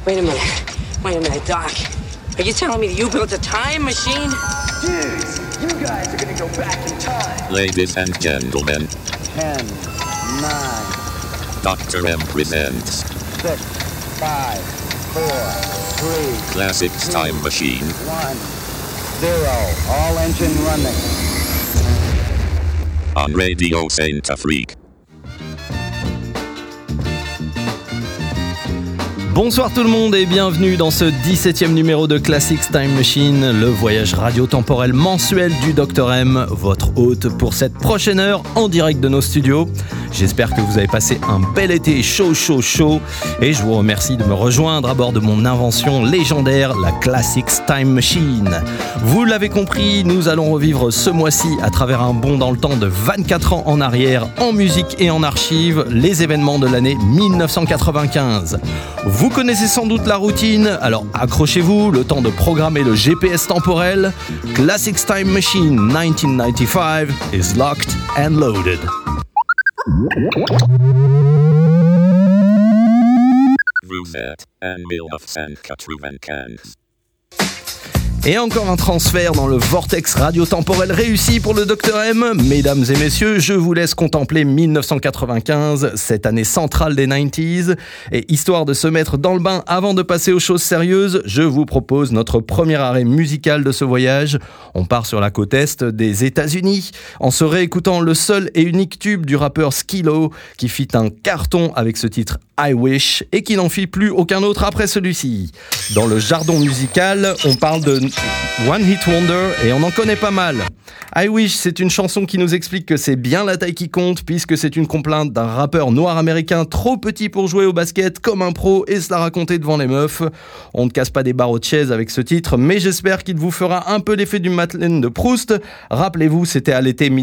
Wait a minute, Doc. Are you telling me that you built a time machine? Dudes, you guys are gonna go back in time. Ladies and gentlemen, 10, 9, Dr. M presents 6, 5, 4, 3, Classics Time Machine. 1, 0. All engine running. On Radio Saint Afrique. Bonsoir tout le monde et bienvenue dans ce 17e numéro de Classics Time Machine, le voyage radio-temporel mensuel du Dr M, votre hôte pour cette prochaine heure en direct de nos studios. J'espère que vous avez passé un bel été chaud et je vous remercie de me rejoindre à bord de mon invention légendaire, la Classics Time Machine. Vous l'avez compris, nous allons revivre ce mois-ci à travers un bond dans le temps de 24 ans en arrière, en musique et en archives, les événements de l'année 1995. Vous connaissez sans doute la routine, alors accrochez-vous, le temps de programmer le GPS temporel. Classics Time Machine 1995 is locked and loaded. Vous êtes en 1995. Et encore un transfert dans le vortex radio-temporel réussi pour le Dr M. Mesdames et messieurs, je vous laisse contempler 1995, cette année centrale des 90s. Et histoire de se mettre dans le bain avant de passer aux choses sérieuses, je vous propose notre premier arrêt musical de ce voyage. On part sur la côte est des États-Unis, en se réécoutant le seul et unique tube du rappeur Skee-Lo, qui fit un carton avec ce titre I Wish, et qui n'en fit plus aucun autre après celui-ci. Dans le jargon musical, on parle de One Hit Wonder et on en connaît pas mal. I Wish, c'est une chanson qui nous explique que c'est bien la taille qui compte, puisque c'est une complainte d'un rappeur noir américain trop petit pour jouer au basket comme un pro et se la raconter devant les meufs. On ne casse pas des barreaux de chaise avec ce titre, mais j'espère qu'il vous fera un peu l'effet du Madeleine de Proust. Rappelez-vous, c'était à l'été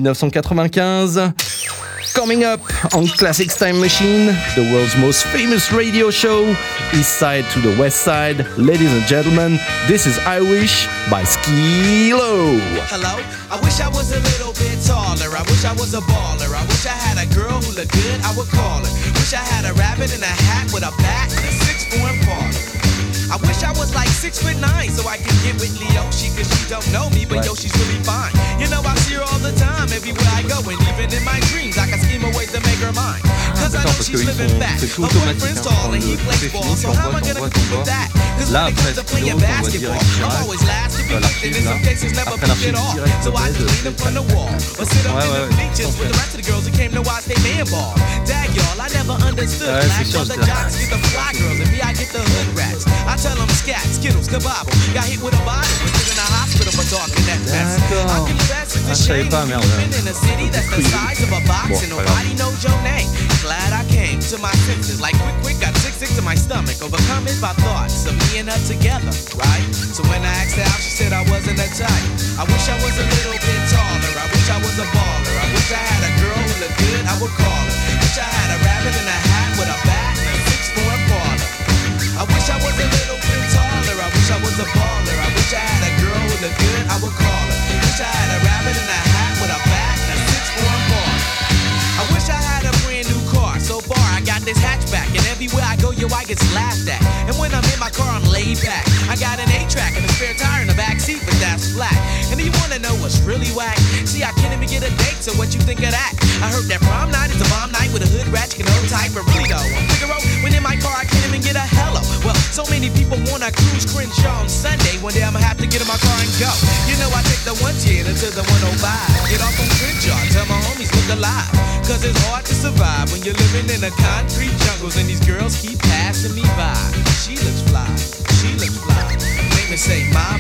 1995. Coming up on Classics Time Machine, the world's most famous radio show, East Side to the West Side. Ladies and gentlemen, this is I Wish by Skee-Lo. Hello, I wish I was a little bit taller. I wish I was a baller. I wish I had a girl who looked good, I would call her. Wish I had a rabbit in a hat with a bat and a 6'4" parlor. I wish I was like 6'9" so I could get with Leoshi, cause she don't know me, but yo, she's really fine. You know, I see her all the time, everywhere I go, and even in my dreams, I can scheme a way to make her mine. Cause I know she's living back, her boyfriend's tall and he plays ball, so how am I gonna compete with that? Cause when it comes to playing basketball, I'm always last to be picked, and in some cases never picked at all. So I just lean up on the wall, or sit up in the bleachers with the rest of the girls who came to watch they man ball. Dag y'all, I never understood black other jocks get the fly girls, and me I get the hood rats. I tell them scat, skittles, kebab. Got hit with a bottle, was in a hospital for talking that mess. I confess it's a shame living in a city that's the size of a box and nobody knows your name. Glad I came to my senses, like quick, got sick to my stomach, overcome it by thoughts of me and her together, right? So when I asked her out, she said I wasn't a type. I wish I was a little bit taller. I wish I was a baller. I wish I had a girl who looked good, I would call her. Wish I had a rabbit in a hat with a bat and a 6'4" parlor. I wish I was a little bit taller. I wish I was a baller. I wish I had a girl who looked good, I would call her. Wish I had a rabbit in a hat with a bat and a 6'4" parlor. I wish I had a brand new car. So far I got this hatchback, and everywhere I go, yo, I get laughed at. And when I'm in my car, I'm laid back. I got an 8-track and a spare tire in the back seat, but that's flat. And you wanna know what's really whack? See, I can't even get a date, so what you think of that? I heard that prom night is a bomb night with a hood rat, you can hold tight, but really though, I'm Figaro, when in my car I can't even get a hello. Well, so many people wanna cruise Crenshaw on Sunday. One day I'ma have to get in my car and go. You know I take the 110 to the 105. Get off on Crenshaw, tell my homies look alive. Cause it's hard to survive when you're living in the concrete jungles and these girls keep passing me by. She looks fly, she looks fly. Make me say my.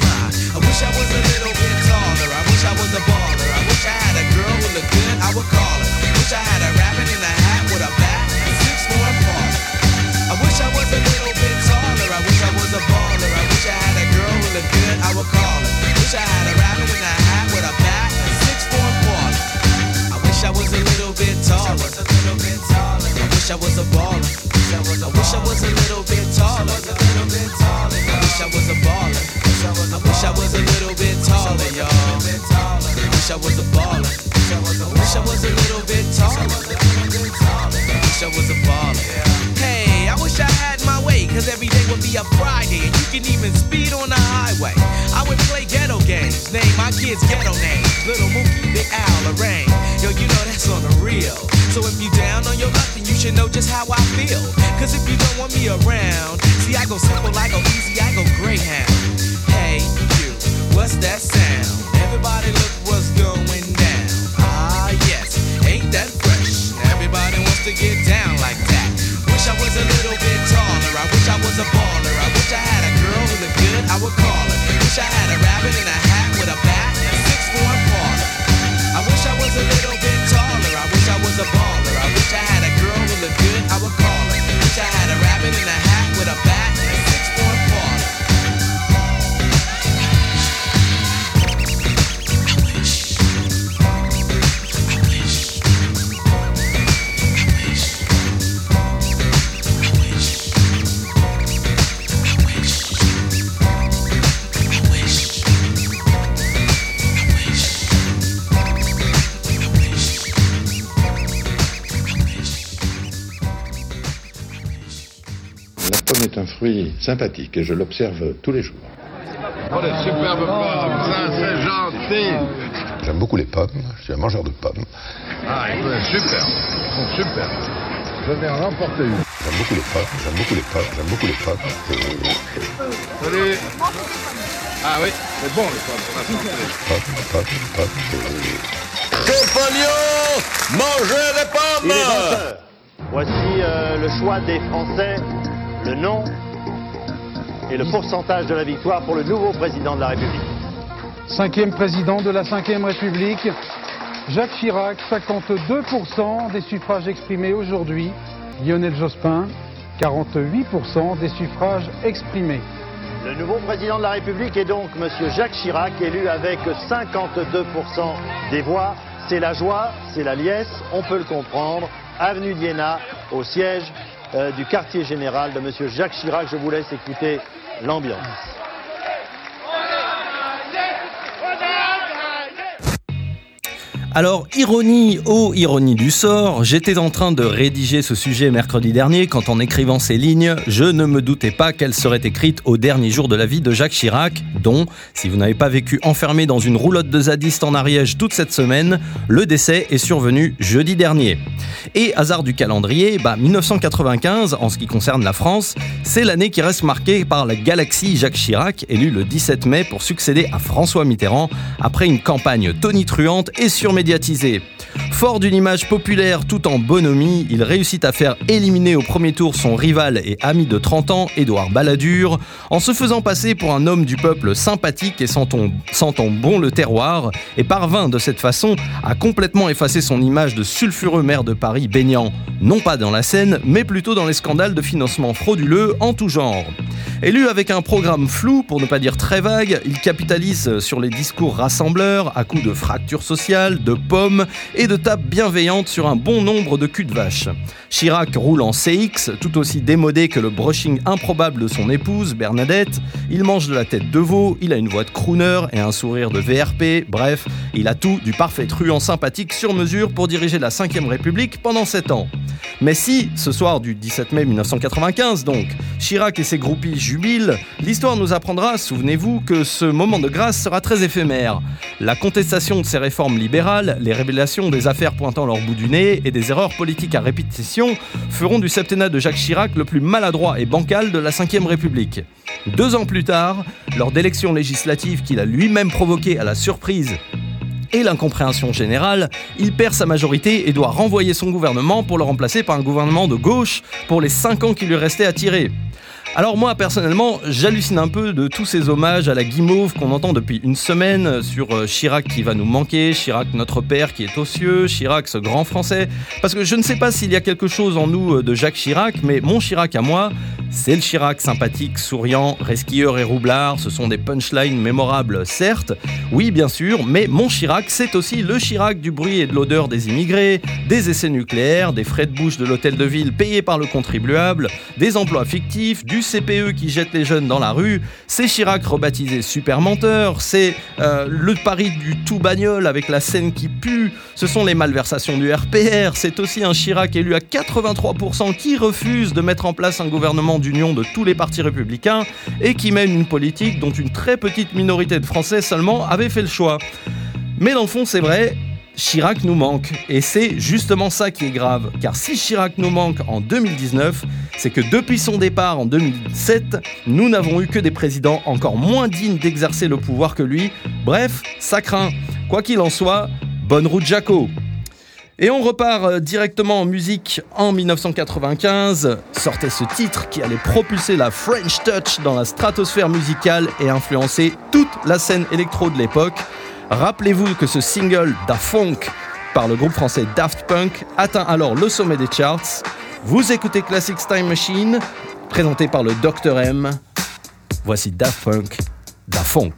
I wish I was a little bit taller. I wish I was a baller. I wish I had a girl who looked good, I would call her. Wish I had a rabbit in a hat with a bat and a 6'4" parlor. I wish I was a little bit taller. I wish I was a baller. I wish I had a girl who looked good, I would call her. Wish I had a rabbit in a hat with a bat and a 6'4" parlor. I wish I was a little bit taller. I wish I was a baller. I wish I was a little bit taller. I wish I was a baller. I wish I was a little bit taller, y'all. I wish I was a baller. I wish I was a little bit taller. every day would be a Friday, and you can even speed on the highway. I would play ghetto games, name my kids ghetto names. Little Mookie, Big Al, Lorraine. Yo, you know that's on the real. So if you down on your luck, then you should know just how I feel. Cause if you don't want me around, see I go simple, I go easy, I go Greyhound. Hey, you, what's that sound? Everybody look what's going down. Ah, yes, ain't that fresh? Everybody wants to get down like that. Wish I was a little bit taller, I wish I was a baller. I wish I had a girl who looked good, I would call her. Wish I had a rabbit in a hat with a bat and a 6'4" parlor. I wish I was a little bit taller, I wish I was a baller. I wish I had a girl who looked good, I would call her. Wish I had a rabbit in a hat with a bat and a 6'4" parlor. La pomme est un fruit sympathique et je l'observe tous les jours. Oh, les superbes pommes, ça c'est gentil. J'aime beaucoup les pommes, je suis un mangeur de pommes. Ah, ils sont superbes, ils sont superbes. Je vais en remporter une. J'aime beaucoup les pommes, j'aime beaucoup les pommes, j'aime beaucoup les pommes. Salut. Ah oui, c'est bon les pommes pour la santé. Pommes. Compagnons, mangez des pommes. Il est 20h. Voici le choix des Français, le nom et le pourcentage de la victoire pour le nouveau président de la République. 5e président de la 5e République, Jacques Chirac, 52% des suffrages exprimés aujourd'hui. Lionel Jospin, 48% des suffrages exprimés. Le nouveau président de la République est donc M. Jacques Chirac, élu avec 52% des voix. C'est la joie, c'est la liesse, on peut le comprendre. Avenue d'Iéna, au siège du quartier général de M. Jacques Chirac. Je vous laisse écouter l'ambiance. Alors, ironie, oh ironie du sort, j'étais en train de rédiger ce sujet mercredi dernier quand en écrivant ces lignes, je ne me doutais pas qu'elles seraient écrites au dernier jour de la vie de Jacques Chirac, dont, si vous n'avez pas vécu enfermé dans une roulotte de zadistes en Ariège toute cette semaine, le décès est survenu jeudi dernier. Et hasard du calendrier, 1995, en ce qui concerne la France, c'est l'année qui reste marquée par la galaxie Jacques Chirac, élu le 17 mai pour succéder à François Mitterrand, après une campagne tonitruante et surmédiatisée. Fort d'une image populaire tout en bonhomie, il réussit à faire éliminer au premier tour son rival et ami de 30 ans, Édouard Balladur, en se faisant passer pour un homme du peuple sympathique et sentant bon le terroir, et parvint de cette façon à complètement effacer son image de sulfureux maire de Paris baignant, non pas dans la Seine, mais plutôt dans les scandales de financement frauduleux en tout genre. Élu avec un programme flou, pour ne pas dire très vague, il capitalise sur les discours rassembleurs à coups de fractures sociales, de pommes et de tapes bienveillantes sur un bon nombre de culs de vache. Chirac roule en CX, tout aussi démodé que le brushing improbable de son épouse, Bernadette. Il mange de la tête de veau, il a une voix de crooner et un sourire de VRP. Bref, il a tout du parfait truand sympathique sur mesure pour diriger la 5ème République pendant 7 ans. Mais si, ce soir du 17 mai 1995 donc, Chirac et ses groupies jubilent, l'histoire nous apprendra, souvenez-vous, que ce moment de grâce sera très éphémère. La contestation de ses réformes libérales, les révélations des affaires pointant leur bout du nez et des erreurs politiques à répétition feront du septennat de Jacques Chirac le plus maladroit et bancal de la 5ème République. 2 ans plus tard, lors d'élections législatives qu'il a lui-même provoquées à la surprise et l'incompréhension générale, il perd sa majorité et doit renvoyer son gouvernement pour le remplacer par un gouvernement de gauche pour les 5 ans qui lui restaient à tirer. Alors moi, personnellement, j'hallucine un peu de tous ces hommages à la guimauve qu'on entend depuis une semaine sur Chirac qui va nous manquer, Chirac notre père qui est aux cieux, Chirac ce grand français. Parce que je ne sais pas s'il y a quelque chose en nous de Jacques Chirac, mais mon Chirac à moi, c'est le Chirac sympathique, souriant, resquilleur et roublard. Ce sont des punchlines mémorables, certes, oui bien sûr, mais mon Chirac, c'est aussi le Chirac du bruit et de l'odeur des immigrés, des essais nucléaires, des frais de bouche de l'hôtel de ville payés par le contribuable, des emplois fictifs, du CPE qui jette les jeunes dans la rue. C'est Chirac rebaptisé super menteur, c'est le pari du tout bagnole avec la Seine qui pue, ce sont les malversations du RPR, c'est aussi un Chirac élu à 83% qui refuse de mettre en place un gouvernement d'union de tous les partis républicains et qui mène une politique dont une très petite minorité de Français seulement avait fait le choix. Mais dans le fond, c'est vrai, Chirac nous manque. Et c'est justement ça qui est grave. Car si Chirac nous manque en 2019, c'est que depuis son départ en 2007, nous n'avons eu que des présidents encore moins dignes d'exercer le pouvoir que lui. Bref, ça craint. Quoi qu'il en soit, bonne route Jaco. Et on repart directement en musique en 1995. Sortait ce titre qui allait propulser la French Touch dans la stratosphère musicale et influencer toute la scène électro de l'époque. Rappelez-vous que ce single Da Funk par le groupe français Daft Punk atteint alors le sommet des charts. Vous écoutez Classics Time Machine, présenté par le Dr M. Voici Daft Punk, Da Funk.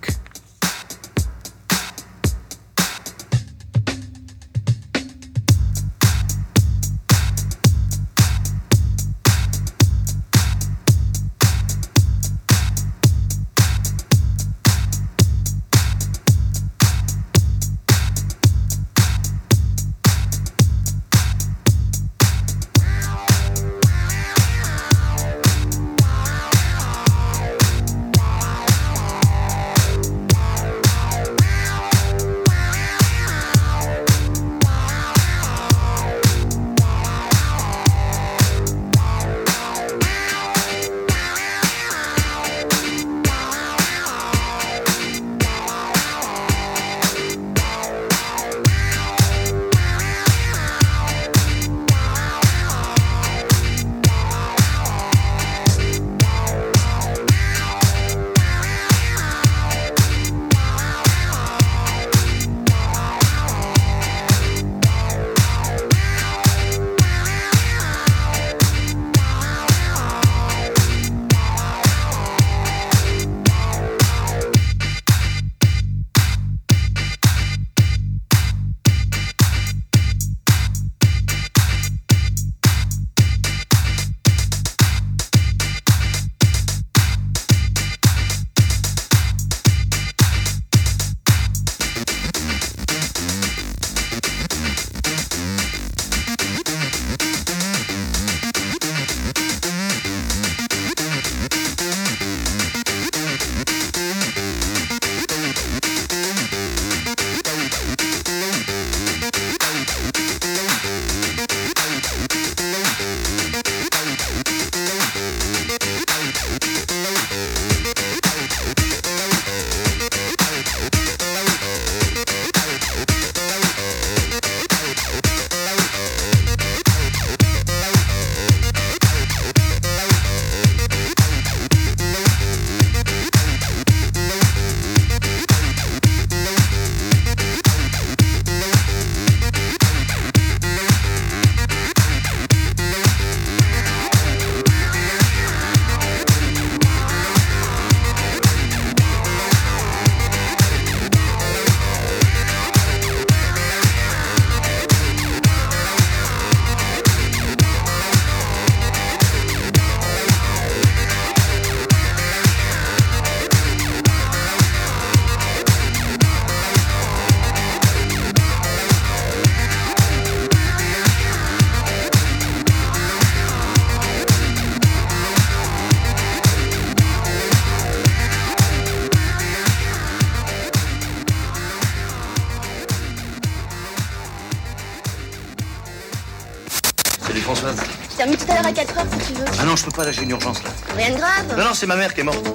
Françoise. Je termine tout à l'heure à 4h si tu veux. Ah non, je peux pas, là j'ai une urgence là. Rien de grave. Non, c'est ma mère qui est morte.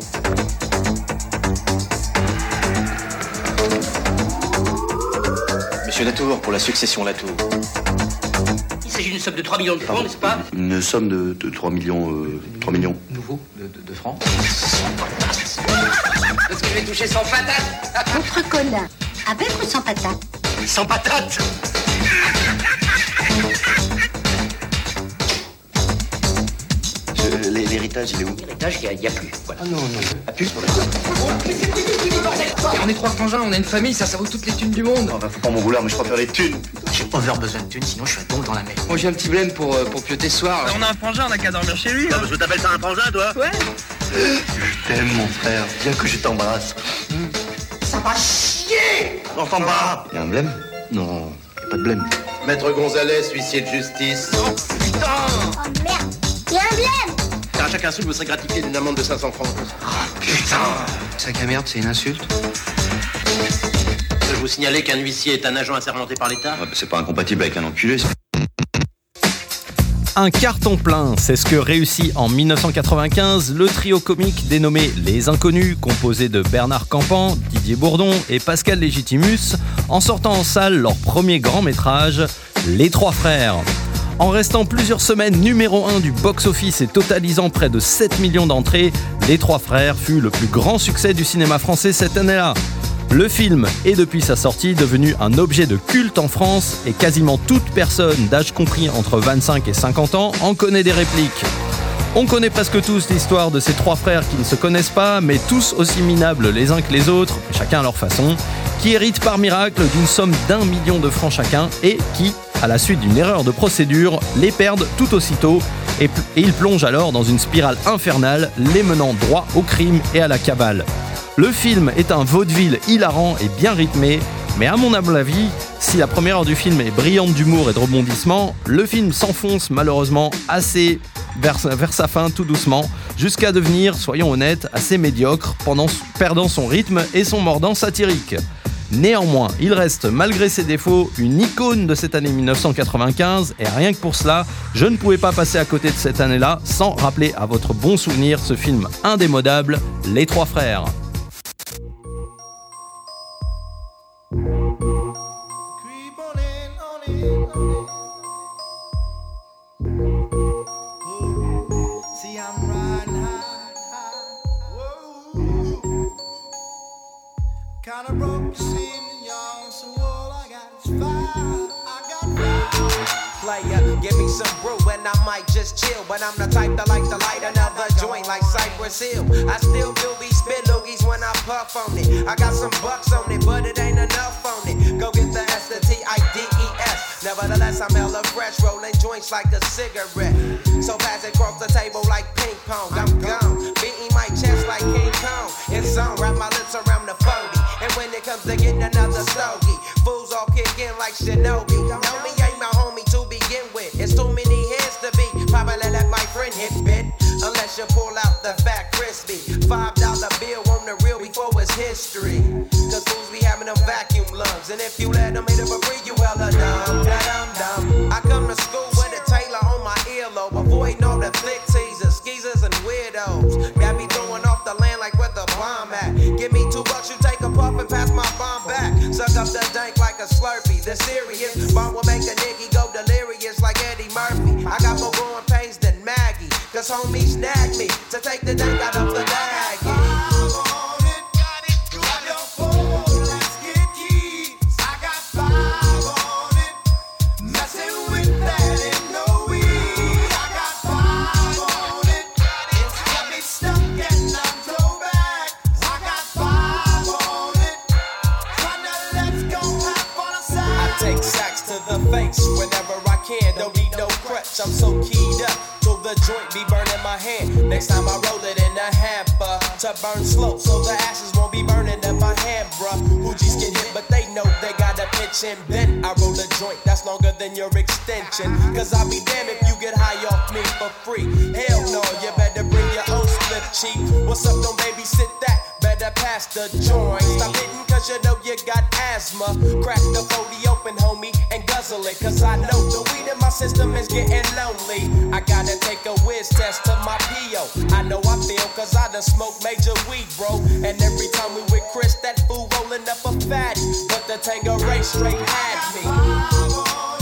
Monsieur Latour, pour la succession Latour. Il s'agit d'une somme de 3 millions de francs, n'est-ce pas? Une somme de 3 millions. 3 millions. Nouveau de francs. Est-ce que je vais toucher sans patate? Autre colin. Avec ou sans patate? Sans patate. L'héritage, il est où? L'héritage, il n'y a plus. Voilà. Ah non. A plus? On est 3 frangins, on a une famille, ça vaut toutes les thunes du monde. Oh, bah, faut pas m'en vouloir, mais je préfère les thunes. J'ai over besoin de thunes, sinon je suis un don dans la mer. Moi j'ai un petit blême pour pioter ce soir. On a un frangin, on a qu'à dormir chez lui. Ah, je t'appelle ça un frangin, toi? Ouais. Je t'aime, mon frère. Viens que je t'embrasse. Ça va chier! N'entends pas. Y'a un blême? Non, y'a pas de blême. Maître Gonzalez, huissier de justice. Oh putain! Oh merde! Y'a un blême! T'as chaque insulte me serait gratifié d'une amende de 500 francs. Putain. Sac à merde, c'est une insulte? Je vous signaler qu'un huissier est un agent assermenté par l'État. C'est pas incompatible avec un enculé, ça. Un carton plein, c'est ce que réussit en 1995 le trio comique dénommé Les Inconnus, composé de Bernard Campan, Didier Bourdon et Pascal Légitimus, en sortant en salle leur premier grand-métrage, Les Trois Frères. En restant plusieurs semaines numéro 1 du box-office et totalisant près de 7 millions d'entrées, Les Trois Frères fut le plus grand succès du cinéma français cette année-là. Le film est depuis sa sortie devenu un objet de culte en France et quasiment toute personne d'âge compris entre 25 et 50 ans en connaît des répliques. On connaît presque tous l'histoire de ces trois frères qui ne se connaissent pas, mais tous aussi minables les uns que les autres, chacun à leur façon, qui héritent par miracle d'une somme d'1 million de francs chacun et qui, à la suite d'une erreur de procédure, les perdent tout aussitôt et ils plongent alors dans une spirale infernale les menant droit au crime et à la cabale. Le film est un vaudeville hilarant et bien rythmé, mais à mon humble avis, si la première heure du film est brillante d'humour et de rebondissements, le film s'enfonce malheureusement assez vers sa fin tout doucement, jusqu'à devenir, soyons honnêtes, assez médiocre, perdant son rythme et son mordant satirique. Néanmoins, il reste, malgré ses défauts, une icône de cette année 1995 et rien que pour cela, je ne pouvais pas passer à côté de cette année-là sans rappeler à votre bon souvenir ce film indémodable, Les Trois Frères. Kinda broke, you see me, young, so all I got is fire. I got fire. Player, give me some brew and I might just chill. But I'm the type that like to light another joint like Cypress Hill. I still do be spit loogies when I puff on it. I got some bucks on it, but it ain't enough on it. Go get the S-T-I-D-E-S. Nevertheless, I'm hella fresh, rolling joints like a cigarette. So pass it across the table like ping pong. I'm gone, beating my chest like King Kong. It's on, wrap my lips around the phony. And when it comes to getting another stogie, fools all kick in like Shinobi. Know me ain't my homie to begin with. It's too many heads to be. Probably let my friend hit bit. Unless you pull out the fat crispy $5 bill on the real before it's history. Cause fools be having them vacuum lungs. And if you let them hit it for free, you hella dumb. I come to school with a Taylor on my earlobe. Avoiding all the flick teasers, skeezers, and weirdos. Got me throwing off the land like where the bomb at. Give me $2, you take a puff and pass my bomb back. Suck up the dank like a Slurpee. The serious bomb will make a nigga go delirious like Eddie Murphy. I got more growing pains than Maggie. Cause homies snagged me to take the dank out of the bag. Whenever I can, don't need no crutch. I'm so keyed up, so the joint be burning my hand. Next time I roll it in a hamper to burn slow, so the ashes won't be burning in my hand, bruh. Hoogies get hit, but they know they got a pitch and bend. I roll a joint that's longer than your extension. Cause I'll be damned if you get high off me for free. Hell no, you better bring your own split cheap. What's up, don't babysit that? Better pass the joint. Stop hitting cause you know you got asthma. Crack the 40 open, homie, and guzzle it. Cause I know the weed in my system is getting lonely. I gotta take a whiz test to my P.O. I know I feel cause I done smoked major weed, bro. And every time we with Chris, that fool rolling up a fatty. But the Tangeray straight had me.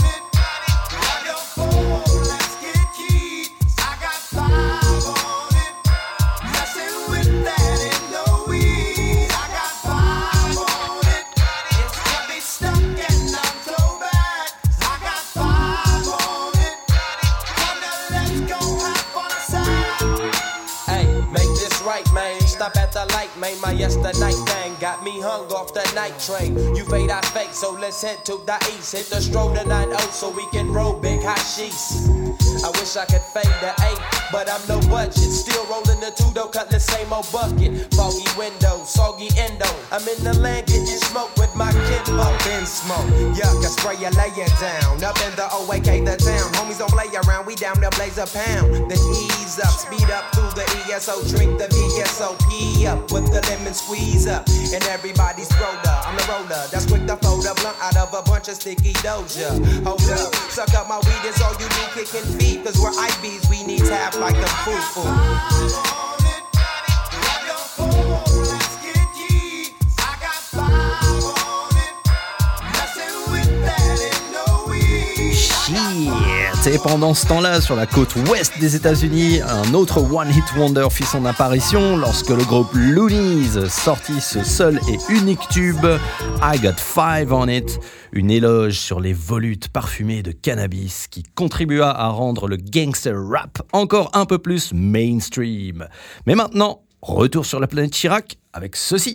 Stop at the light, man, my yesterday thing got me hung off the night train. You fade, I fake, so let's head to the east. Hit the stroll to 9-0 so we can roll big hashish. I wish I could fade the 8, but I'm no budget. Still rolling the two-door, cutlass, same old bucket. Foggy windows, soggy endo. I'm in the land getting smoke with my kinfolk. Then smoke, yuck, I spray you, lay it down. Up in the OAK, the town. Homies don't play around, we down there blaze a pound. Then ease up, speed up through the ESO. Drink the VSOP up with the lemon squeeze up. And everybody's roller, I'm the roller. That's quick to fold a blunt out of a bunch of sticky doja. Hold up, suck up my weed, it's all you need, kicking feet. Cause we're IBs, we need tap like the foo-foo. Et pendant ce temps-là, sur la côte ouest des États-Unis, un autre one-hit wonder fit son apparition lorsque le groupe Loonies sortit ce seul et unique tube, I Got Five on It, une éloge sur les volutes parfumées de cannabis qui contribua à rendre le gangster rap encore un peu plus mainstream. Mais maintenant, retour sur la planète Chirac avec ceci.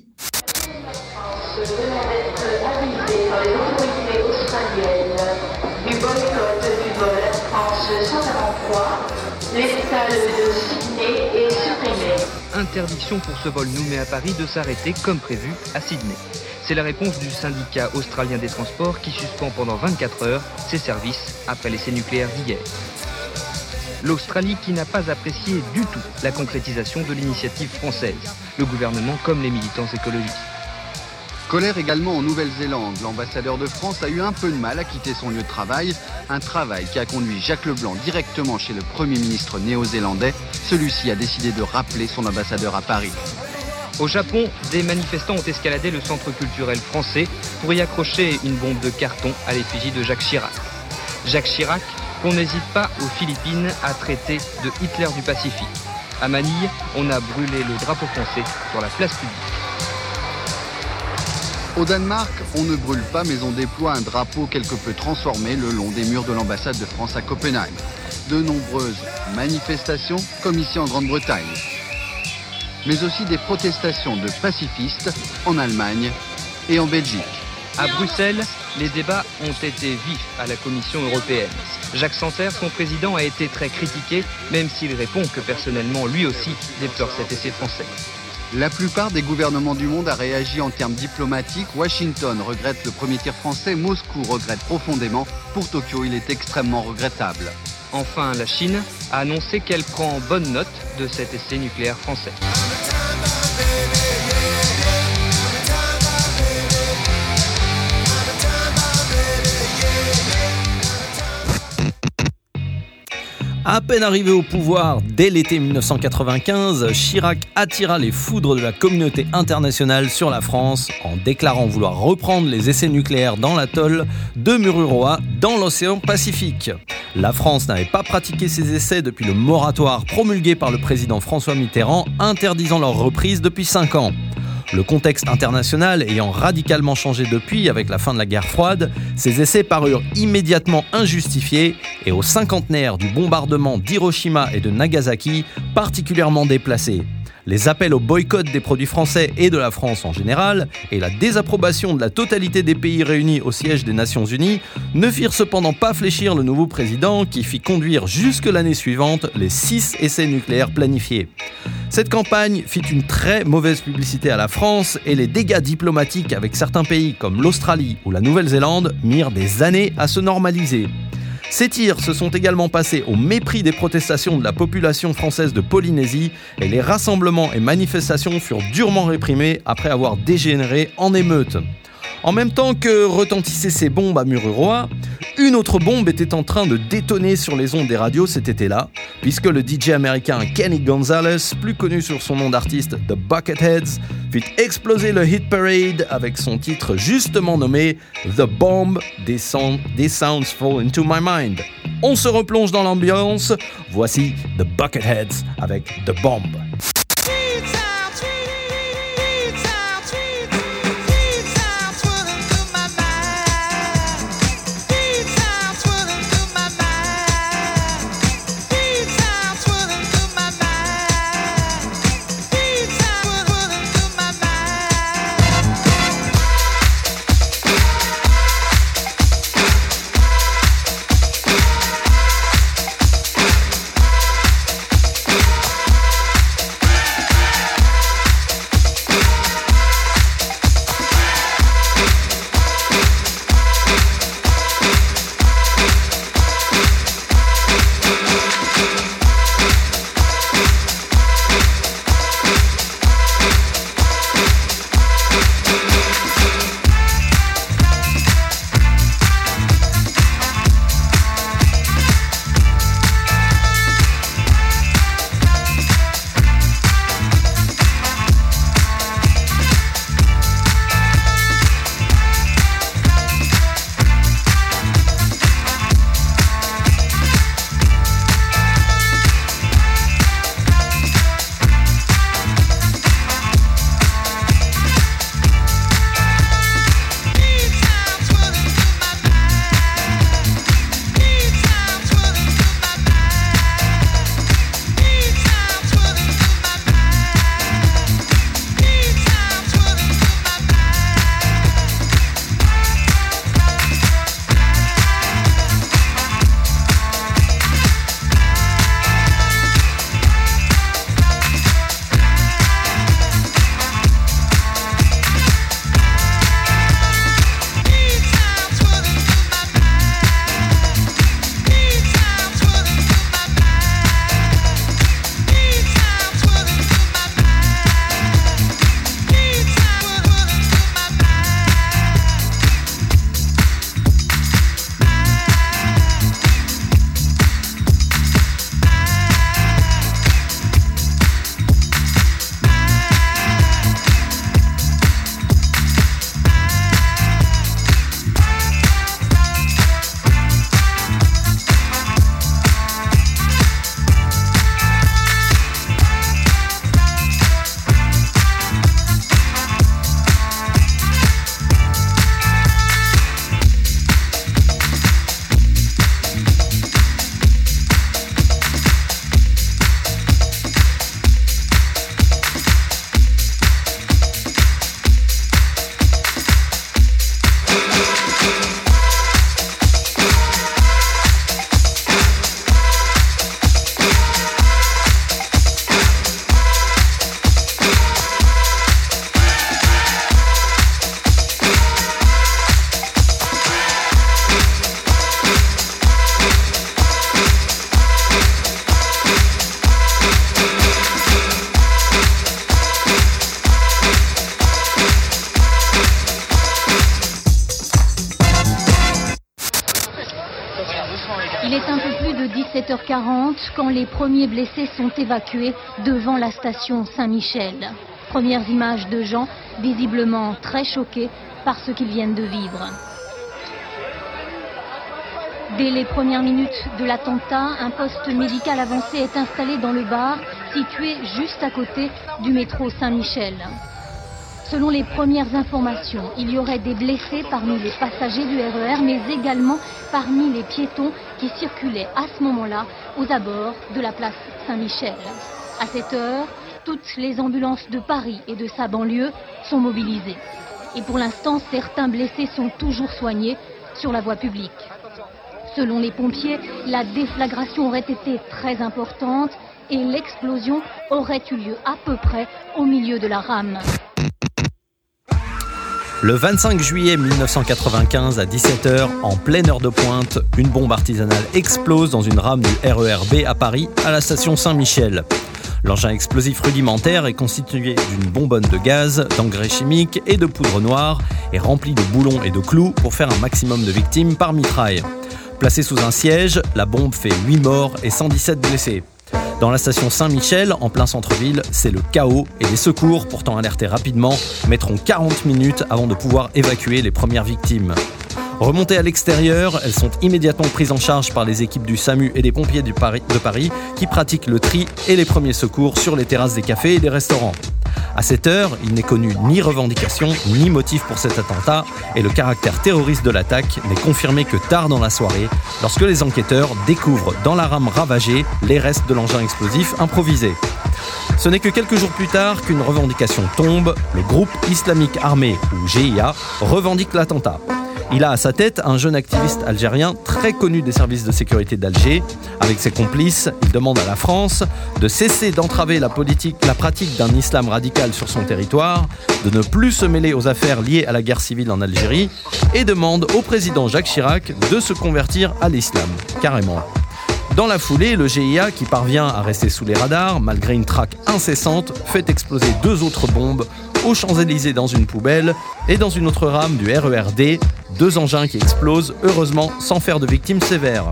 L'escale de Sydney est supprimée. Interdiction pour ce vol nommé à Paris de s'arrêter comme prévu à Sydney. C'est la réponse du syndicat australien des transports qui suspend pendant 24 heures ses services après l'essai nucléaire d'hier. L'Australie qui n'a pas apprécié du tout la concrétisation de l'initiative française, le gouvernement comme les militants écologistes. Colère également en Nouvelle-Zélande. L'ambassadeur de France a eu un peu de mal à quitter son lieu de travail. Un travail qui a conduit Jacques Leblanc directement chez le Premier ministre néo-zélandais. Celui-ci a décidé de rappeler son ambassadeur à Paris. Au Japon, des manifestants ont escaladé le centre culturel français pour y accrocher une bombe de carton à l'effigie de Jacques Chirac. Jacques Chirac, qu'on n'hésite pas aux Philippines à traiter de Hitler du Pacifique. À Manille, on a brûlé le drapeau français sur la place publique. Au Danemark, on ne brûle pas mais on déploie un drapeau quelque peu transformé le long des murs de l'ambassade de France à Copenhague. De nombreuses manifestations, comme ici en Grande-Bretagne. Mais aussi des protestations de pacifistes en Allemagne et en Belgique. À Bruxelles, les débats ont été vifs à la Commission européenne. Jacques Santer, son président, a été très critiqué, même s'il répond que personnellement, lui aussi, déplore cet essai français. La plupart des gouvernements du monde a réagi en termes diplomatiques. Washington regrette le premier tir français, Moscou regrette profondément. Pour Tokyo, il est extrêmement regrettable. Enfin, la Chine a annoncé qu'elle prend bonne note de cet essai nucléaire français. À peine arrivé au pouvoir dès l'été 1995, Chirac attira les foudres de la communauté internationale sur la France en déclarant vouloir reprendre les essais nucléaires dans l'atoll de Mururoa dans l'océan Pacifique. La France n'avait pas pratiqué ces essais depuis le moratoire promulgué par le président François Mitterrand, interdisant leur reprise depuis 5 ans. Le contexte international ayant radicalement changé depuis avec la fin de la guerre froide, ces essais parurent immédiatement injustifiés et au cinquantenaire du bombardement d'Hiroshima et de Nagasaki, particulièrement déplacés. Les appels au boycott des produits français et de la France en général, et la désapprobation de la totalité des pays réunis au siège des Nations Unies, ne firent cependant pas fléchir le nouveau président qui fit conduire jusque l'année suivante les 6 essais nucléaires planifiés. Cette campagne fit une très mauvaise publicité à la France et les dégâts diplomatiques avec certains pays comme l'Australie ou la Nouvelle-Zélande mirent des années à se normaliser. Ces tirs se sont également passés au mépris des protestations de la population française de Polynésie et les rassemblements et manifestations furent durement réprimés après avoir dégénéré en émeute. En même temps que retentissaient ces bombes à Mururoa, une autre bombe était en train de détonner sur les ondes des radios cet été-là, puisque le DJ américain Kenny Gonzalez, plus connu sur son nom d'artiste The Bucketheads, fit exploser le hit parade avec son titre justement nommé The Bomb, These Sounds Fall Into My Mind. On se replonge dans l'ambiance, voici The Bucketheads avec The Bomb. 17h40 quand les premiers blessés sont évacués devant la station Saint-Michel. Premières images de gens visiblement très choqués par ce qu'ils viennent de vivre. Dès les premières minutes de l'attentat, un poste médical avancé est installé dans le bar situé juste à côté du métro Saint-Michel. Selon les premières informations, il y aurait des blessés parmi les passagers du RER, mais également parmi les piétons qui circulaient à ce moment-là aux abords de la place Saint-Michel. À cette heure, toutes les ambulances de Paris et de sa banlieue sont mobilisées. Et pour l'instant, certains blessés sont toujours soignés sur la voie publique. Selon les pompiers, la déflagration aurait été très importante et l'explosion aurait eu lieu à peu près au milieu de la rame. Le 25 juillet 1995 à 17h, en pleine heure de pointe, une bombe artisanale explose dans une rame du RER B à Paris, à la station Saint-Michel. L'engin explosif rudimentaire est constitué d'une bonbonne de gaz, d'engrais chimiques et de poudre noire et rempli de boulons et de clous pour faire un maximum de victimes par mitraille. Placée sous un siège, la bombe fait 8 morts et 117 blessés. Dans la station Saint-Michel, en plein centre-ville, c'est le chaos et les secours, pourtant alertés rapidement, mettront 40 minutes avant de pouvoir évacuer les premières victimes. Remontées à l'extérieur, elles sont immédiatement prises en charge par les équipes du SAMU et des pompiers de Paris qui pratiquent le tri et les premiers secours sur les terrasses des cafés et des restaurants. À cette heure, il n'est connu ni revendication ni motif pour cet attentat et le caractère terroriste de l'attaque n'est confirmé que tard dans la soirée lorsque les enquêteurs découvrent dans la rame ravagée les restes de l'engin explosif improvisé. Ce n'est que quelques jours plus tard qu'une revendication tombe, le groupe islamique armé ou GIA revendique l'attentat. Il a à sa tête un jeune activiste algérien très connu des services de sécurité d'Alger. Avec ses complices, il demande à la France de cesser d'entraver la pratique d'un islam radical sur son territoire, de ne plus se mêler aux affaires liées à la guerre civile en Algérie et demande au président Jacques Chirac de se convertir à l'islam, carrément. Dans la foulée, le GIA, qui parvient à rester sous les radars, malgré une traque incessante, fait exploser 2 autres bombes aux Champs-Élysées dans une poubelle et dans une autre rame du RER D, 2 engins qui explosent, heureusement sans faire de victimes sévères.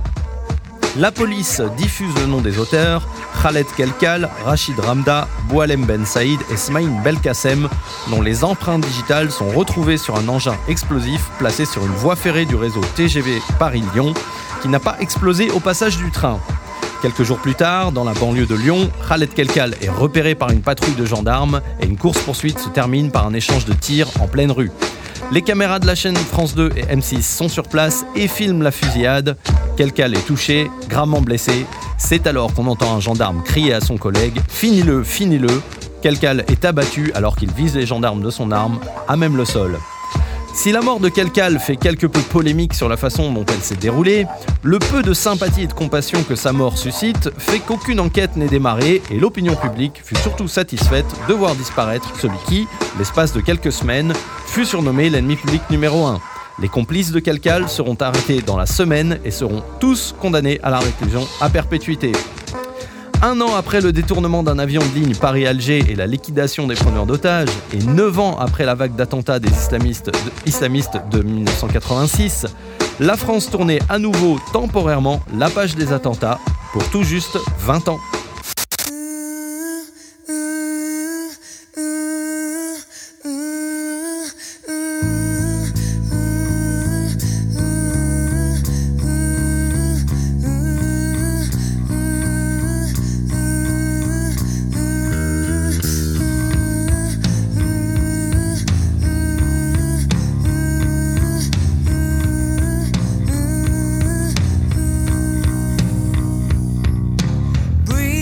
La police diffuse le nom des auteurs, Khaled Kelkal, Rachid Ramda, Boualem Ben Saïd et Smaïn Belkacem, dont les empreintes digitales sont retrouvées sur un engin explosif placé sur une voie ferrée du réseau TGV Paris-Lyon, qui n'a pas explosé au passage du train. Quelques jours plus tard, dans la banlieue de Lyon, Khaled Kelkal est repéré par une patrouille de gendarmes et une course-poursuite se termine par un échange de tirs en pleine rue. Les caméras de la chaîne France 2 et M6 sont sur place et filment la fusillade. Kelkal est touché, gravement blessé. C'est alors qu'on entend un gendarme crier à son collègue « Finis-le, finis-le ». Kelkal est abattu alors qu'il vise les gendarmes de son arme, à même le sol. Si la mort de Kelkal fait quelque peu polémique sur la façon dont elle s'est déroulée, le peu de sympathie et de compassion que sa mort suscite fait qu'aucune enquête n'est démarrée et l'opinion publique fut surtout satisfaite de voir disparaître celui qui, l'espace de quelques semaines, fut surnommé l'ennemi public numéro 1. Les complices de Kelkal seront arrêtés dans la semaine et seront tous condamnés à la réclusion à perpétuité. 1 an après le détournement d'un avion de ligne Paris-Alger et la liquidation des preneurs d'otages, et 9 ans après la vague d'attentats des islamistes de 1986, la France tournait à nouveau temporairement la page des attentats pour tout juste 20 ans. Breathe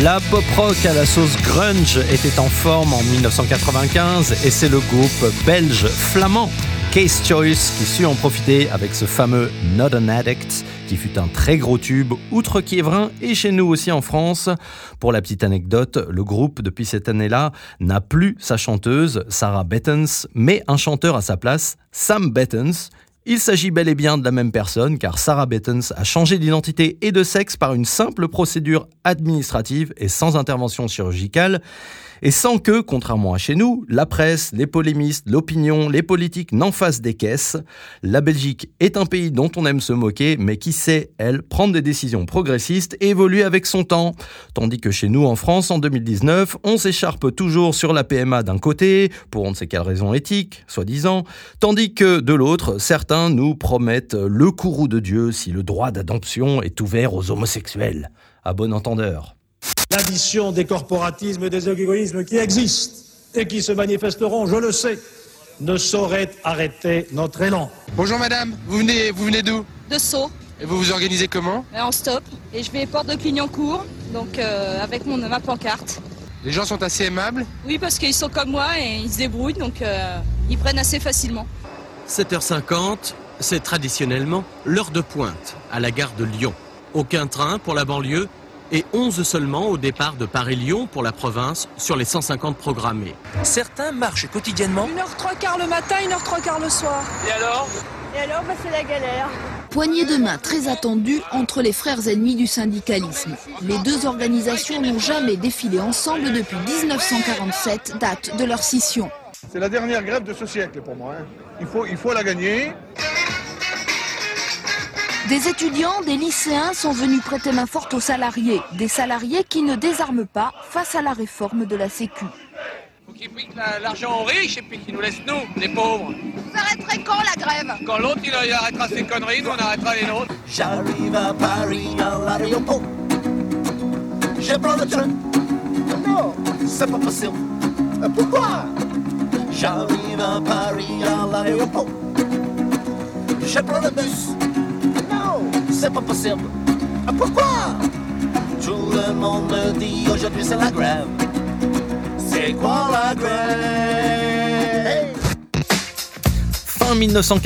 La pop rock à la sauce grunge était en forme en 1995 et c'est le groupe belge flamand Case Choice qui sut en profiter avec ce fameux Not an Addict qui fut un très gros tube outre-Quiévrin et chez nous aussi en France. Pour la petite anecdote, le groupe depuis cette année-là n'a plus sa chanteuse Sarah Bettens mais un chanteur à sa place, Sam Bettens. Il s'agit bel et bien de la même personne car Sarah Bettens a changé d'identité et de sexe par une simple procédure administrative et sans intervention chirurgicale et sans que, contrairement à chez nous, la presse, les polémistes, l'opinion, les politiques n'en fassent des caisses. La Belgique est un pays dont on aime se moquer mais qui sait, elle, prendre des décisions progressistes et évoluer avec son temps. Tandis que chez nous en France, en 2019, on s'écharpe toujours sur la PMA d'un côté, pour on ne sait quelle raison éthique, soi-disant, tandis que de l'autre, certains nous promettent le courroux de Dieu si le droit d'adoption est ouvert aux homosexuels. À bon entendeur. L'addition des corporatismes et des égoïsmes qui existent et qui se manifesteront, je le sais, ne saurait arrêter notre élan. Bonjour madame, vous venez d'où? De Sceaux. Et vous vous organisez comment? En stop. Et je vais porte de Clignancourt, donc avec ma pancarte. Les gens sont assez aimables? Oui, parce qu'ils sont comme moi et ils se débrouillent, donc ils prennent assez facilement. 7h50, c'est traditionnellement l'heure de pointe à la gare de Lyon. Aucun train pour la banlieue et 11 seulement au départ de Paris-Lyon pour la province sur les 150 programmés. Certains marchent quotidiennement. 1h03 le matin, 1h03 le soir. Et alors, c'est la galère. Poignée de main très attendue entre les frères ennemis du syndicalisme. Les deux organisations n'ont jamais défilé ensemble depuis 1947, date de leur scission. C'est la dernière grève de ce siècle pour moi. Il faut la gagner. Des étudiants, des lycéens sont venus prêter main forte aux salariés. Des salariés qui ne désarment pas face à la réforme de la Sécu. faut qu'ils piquent l'argent aux riches et puis qu'ils nous laissent nous, les pauvres. Vous arrêterez quand la grève? Quand l'autre il arrêtera ses conneries, nous on arrêtera les nôtres. J'arrive à Paris à l'aéroport. Je prends le train. Non, c'est pas possible. Pourquoi? J'arrive à Paris à l'aéroport. Je prends le bus. Non, c'est pas possible. Pourquoi? Tout le monde me dit aujourd'hui c'est la grève. C'est quoi la grève? Fin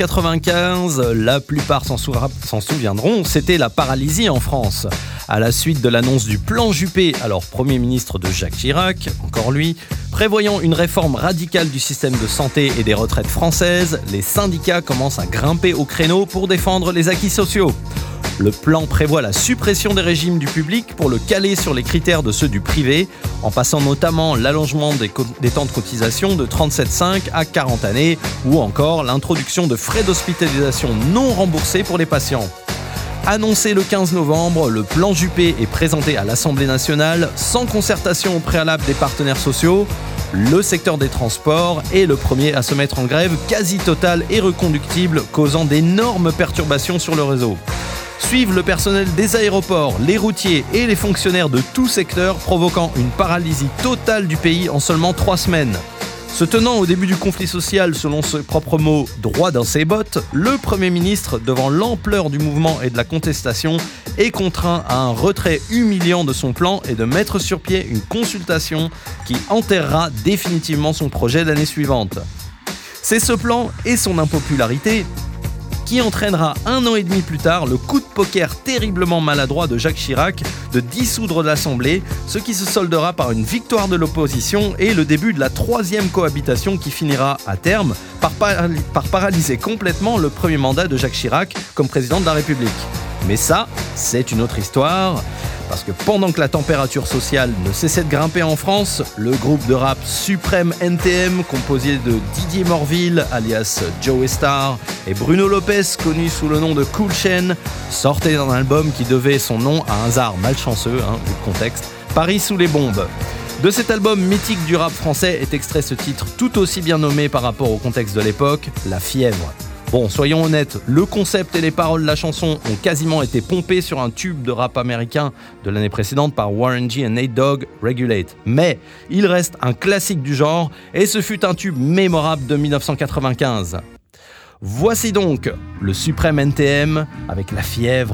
1995, la plupart s'en souviendront, c'était la paralysie en France. À la suite de l'annonce du plan Juppé, alors Premier ministre de Jacques Chirac, encore lui, prévoyant une réforme radicale du système de santé et des retraites françaises, les syndicats commencent à grimper au créneau pour défendre les acquis sociaux. Le plan prévoit la suppression des régimes du public pour le caler sur les critères de ceux du privé, en passant notamment l'allongement des temps de cotisation de 37,5 à 40 années, ou encore l'introduction de frais d'hospitalisation non remboursés pour les patients. Annoncé le 15 novembre, le plan Juppé est présenté à l'Assemblée nationale sans concertation au préalable des partenaires sociaux. Le secteur des transports est le premier à se mettre en grève quasi totale et reconductible, causant d'énormes perturbations sur le réseau. Suivent le personnel des aéroports, les routiers et les fonctionnaires de tout secteur, provoquant une paralysie totale du pays en seulement 3 semaines. Se tenant au début du conflit social, selon ses propres mots, droit dans ses bottes, le Premier ministre, devant l'ampleur du mouvement et de la contestation, est contraint à un retrait humiliant de son plan et de mettre sur pied une consultation qui enterrera définitivement son projet l'année suivante. C'est ce plan et son impopularité qui entraînera 1 an et demi plus tard le coup de poker terriblement maladroit de Jacques Chirac de dissoudre l'Assemblée, ce qui se soldera par une victoire de l'opposition et le début de la 3e cohabitation qui finira à terme par paralyser complètement le premier mandat de Jacques Chirac comme président de la République. Mais ça, c'est une autre histoire, parce que pendant que la température sociale ne cessait de grimper en France, le groupe de rap Supreme NTM, composé de Didier Morville, alias Joe Star, et Bruno Lopez, connu sous le nom de Cool Chain, sortait d'un album qui devait son nom à un hasard malchanceux, vu le contexte, Paris sous les bombes. De cet album mythique du rap français est extrait ce titre tout aussi bien nommé par rapport au contexte de l'époque, La Fièvre. Bon, soyons honnêtes, le concept et les paroles de la chanson ont quasiment été pompés sur un tube de rap américain de l'année précédente par Warren G et Nate Dogg, Regulate. Mais il reste un classique du genre et ce fut un tube mémorable de 1995. Voici donc le Supreme NTM avec La Fièvre. On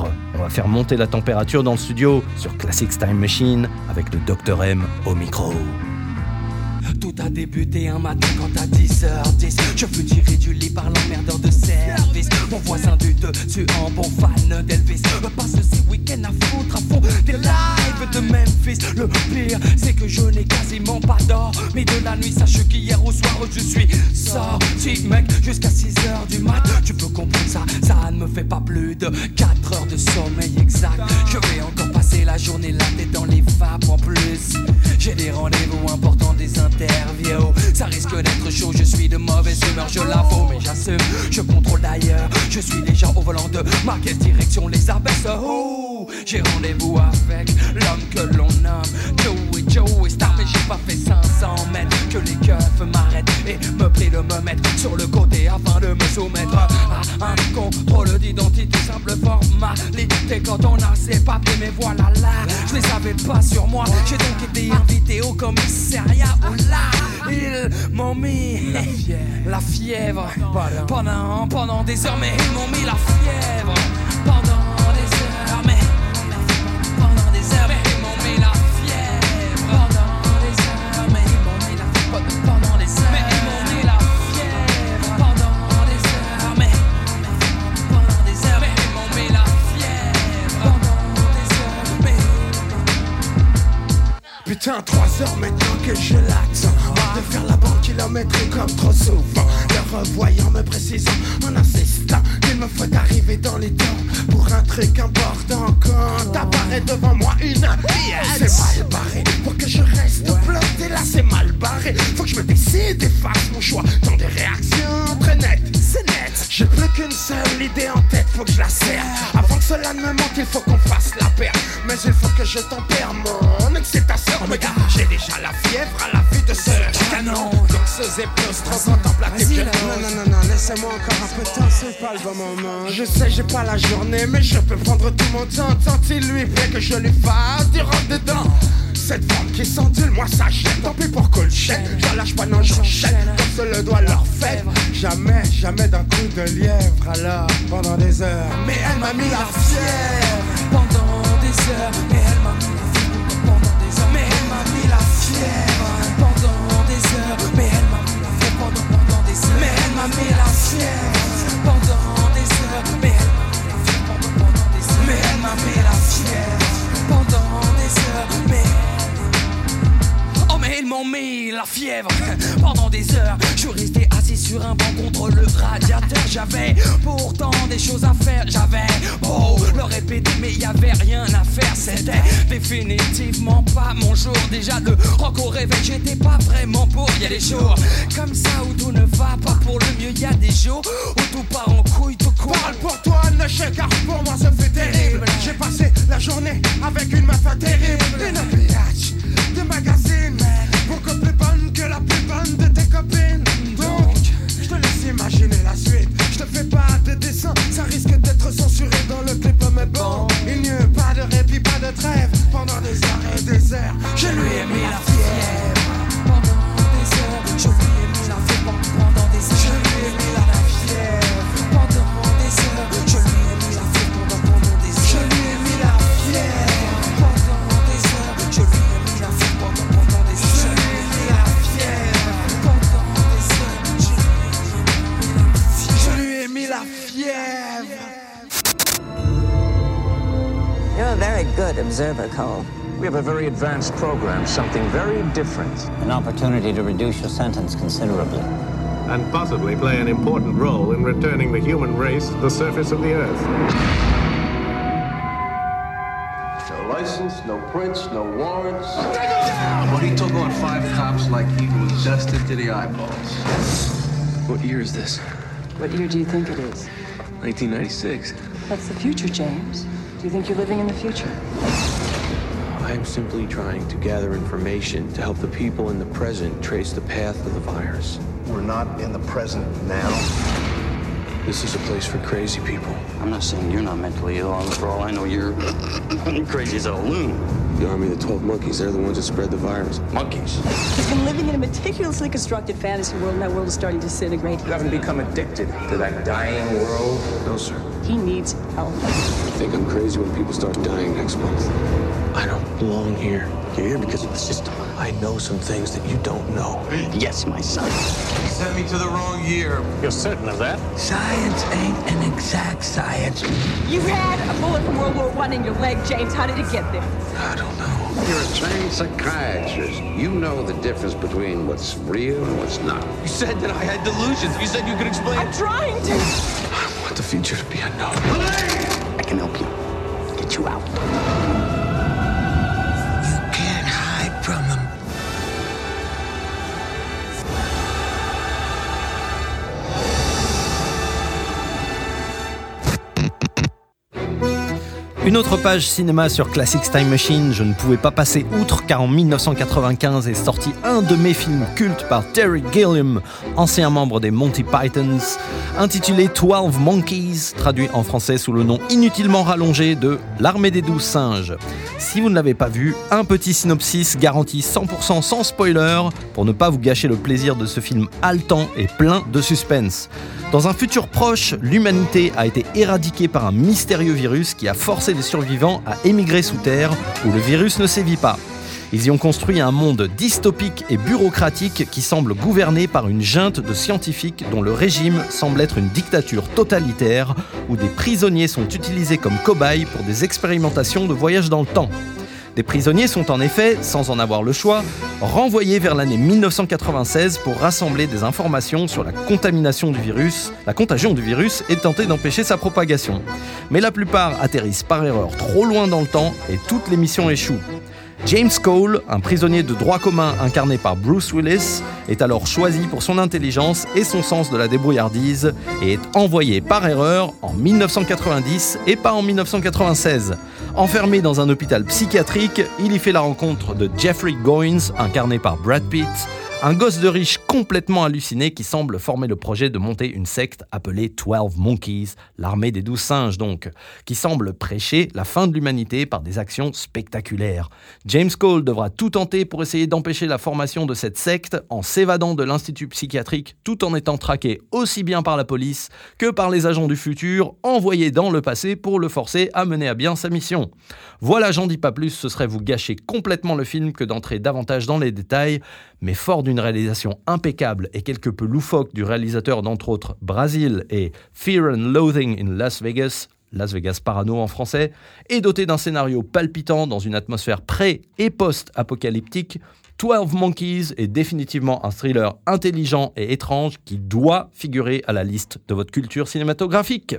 va faire monter la température dans le studio sur Classics Time Machine avec le Dr M au micro. Tout a débuté un matin quand à 10h10 je fus tiré du lit par l'emmerdeur de service. Mon voisin du dessus en bon fan d'Elvis me passe ces week-ends à foutre à fond des lives de Memphis. Le pire c'est que je n'ai quasiment pas d'or, mais de la nuit sache qu'hier au soir je suis sorti mec jusqu'à 6h du mat. Tu peux comprendre ça, ça ne me fait pas plus de 4 heures de sommeil exact. Je vais encore passer la journée la tête dans les vapes en plus. J'ai des rendez-vous importants, des interviews. Ça risque d'être chaud, je suis de mauvaise humeur, je l'avoue, mais j'assume, je contrôle d'ailleurs. Je suis déjà au volant de ma caisse, direction les abesses. Oh, j'ai rendez-vous avec l'homme que l'on nomme Joey Star, mais j'ai pas fait 500 mètres que les keufs m'arrêtent et me prient de me mettre sur le côté afin de me soumettre à un contrôle d'identité, simple formalité quand on a ses papiers. Mais voilà là, je les avais pas sur moi. J'ai donc été invité au commissariat où là ils m'ont mis la fièvre pendant des heures, mais ils m'ont mis la fièvre pendant des heures, mais pendant des heures, mais ils m'ont mis la fièvre pendant des heures, mais ils m'ont mis la fièvre pendant des heures, mais ils m'ont mis la fièvre pendant des heures, mais pendant des heures, mais ils m'ont mis la fièvre pendant des heures, mais putain, 3 heures maintenant que je l'attends, de faire la banque kilométrique comme trop souvent. Le revoyant me précisant en insistant qu'il me faut arriver dans les temps pour un truc important. Quand apparaît devant moi une pièce, c'est mal barré. Pour que je reste bloqué là, c'est mal barré. Faut que je me décide et fasse mon choix dans des réactions très nettes. C'est net, j'ai plus qu'une seule idée en tête, faut que je la serre. Avant que cela ne me manque, il faut qu'on fasse la paire. Mais il faut que je tempère mon excitation. Oh my God, j'ai déjà la fièvre à la vue de ce canon. Donc ce zéplos trop contemplatif. Non, laissez-moi encore un peu de temps, c'est pas le bon moment. Je sais, j'ai pas la journée, mais je peux prendre tout mon temps. Tant il lui plaît que je lui fasse du rentre dedans. Cette femme qui s'endule, moi ça jette. Tant pis pour Colchette, je lâche pas, non j'enchaîne. Comme se le doit leur fête. Jamais d'un coup de lièvre. Alors, pendant des heures, mais elle m'a mis la fièvre pendant des heures, mais elle m'a mis la fièvre pendant des heures, mais elle m'a mis la fièvre pendant des heures, mais elle m'a mis la fièvre pendant des heures, mais elle m'a mis la fièvre pendant des heures, mais elle m'a mis la fièvre pendant des heures, mais elle m'a mis la fièvre pendant des heures, mais oh mais ils m'ont mis la fièvre pendant des heures. Je suis resté assis sur un banc contre le radiateur. J'avais pourtant des choses à faire. J'avais beau le répéter mais y avait rien à faire. C'était définitivement pas mon jour. Déjà le rock au réveil, j'étais pas vraiment pour. Y'a des jours comme ça où tout ne va pas pour le mieux. Y'a des jours où tout part en couille, tout court. Parle pour toi, ne chèque, car pour moi ça fait terrible. J'ai passé la journée avec une meuf terrible. Une biatch de magazine, beaucoup plus bonne que la plus bonne de tes copines. Donc, je te laisse imaginer la suite. Je te fais pas de dessin, ça risque d'être censuré dans le clip. Mais bon, il n'y a pas de répit, pas de trêve. Pendant des heures et des heures, je lui ai mis la fièvre. Pendant des heures, je lui ai mis la fièvre. Pendant des heures, je lui ai mis la fièvre. Pendant des heures, je lui ai mis la fièvre. Pendant des heures, je lui ai mis la fièvre. Pendant des heures, je lui ai mis la fièvre. Pendant des heures, je lui ai mis la fièvre. Pendant des heures, je lui ai mis la fièvre. You're a very good observer, Cole. We have a very advanced program, something very different. An opportunity to reduce your sentence considerably. And possibly play an important role in returning the human race to the surface of the Earth. No license, no prints, no warrants. But he took on 5 cops like he was dusted to the eyeballs. What year is this? What year do you think it is? 1996. That's the future, James. Do you think you're living in the future? I am simply trying to gather information to help the people in the present trace the path of the virus. We're not in the present now. This is a place for crazy people. I'm not saying you're not mentally ill. For all I know, you're crazy as a loon. The army of the 12 monkeys, they're the ones that spread the virus. Monkeys? He's been living in a meticulously constructed fantasy world, and that world is starting to disintegrate. You haven't become addicted to that dying world? No, sir. He needs help. You think I'm crazy when people start dying next month? I don't belong here. You're here because of the system. I know some things that you don't know. Yes, my son. You sent me to the wrong year. You're certain of that? Science ain't an exact science. You had a bullet from World War I in your leg, James. How did it get there? I don't know. You're a trained psychiatrist. You know the difference between what's real and what's not. You said that I had delusions. You said you could explain. I'm trying to. I want the future to be unknown. I can help you. Get you out. You can't hide from them. Une autre page cinéma sur Classics Time Machine, je ne pouvais pas passer outre car en 1995 est sorti un de mes films cultes par Terry Gilliam, ancien membre des Monty Pythons, intitulé 12 Monkeys, traduit en français sous le nom inutilement rallongé de L'Armée des 12 singes. Si vous ne l'avez pas vu, un petit synopsis garanti 100% sans spoiler pour ne pas vous gâcher le plaisir de ce film haletant et plein de suspense. Dans un futur proche, l'humanité a été éradiquée par un mystérieux virus qui a forcé les survivants à émigrer sous terre où le virus ne sévit pas. Ils y ont construit un monde dystopique et bureaucratique qui semble gouverné par une junte de scientifiques dont le régime semble être une dictature totalitaire où des prisonniers sont utilisés comme cobayes pour des expérimentations de voyage dans le temps. Des prisonniers sont en effet, sans en avoir le choix, renvoyés vers l'année 1996 pour rassembler des informations sur la contagion du virus et tenter d'empêcher sa propagation. Mais la plupart atterrissent par erreur trop loin dans le temps et toutes les missions échouent. James Cole, un prisonnier de droit commun incarné par Bruce Willis, est alors choisi pour son intelligence et son sens de la débrouillardise et est envoyé par erreur en 1990 et pas en 1996. Enfermé dans un hôpital psychiatrique, il y fait la rencontre de Jeffrey Goins, incarné par Brad Pitt, un gosse de riche complètement halluciné qui semble former le projet de monter une secte appelée 12 Monkeys, l'armée des 12 singes donc, qui semble prêcher la fin de l'humanité par des actions spectaculaires. James Cole devra tout tenter pour essayer d'empêcher la formation de cette secte en s'évadant de l'institut psychiatrique tout en étant traqué aussi bien par la police que par les agents du futur envoyés dans le passé pour le forcer à mener à bien sa mission. Voilà, j'en dis pas plus, ce serait vous gâcher complètement le film que d'entrer davantage dans les détails, mais fort d'une réalisation impeccable et quelque peu loufoque du réalisateur d'entre autres Brazil et Fear and Loathing in Las Vegas Parano en français, et doté d'un scénario palpitant dans une atmosphère pré- et post-apocalyptique, 12 Monkeys est définitivement un thriller intelligent et étrange qui doit figurer à la liste de votre culture cinématographique.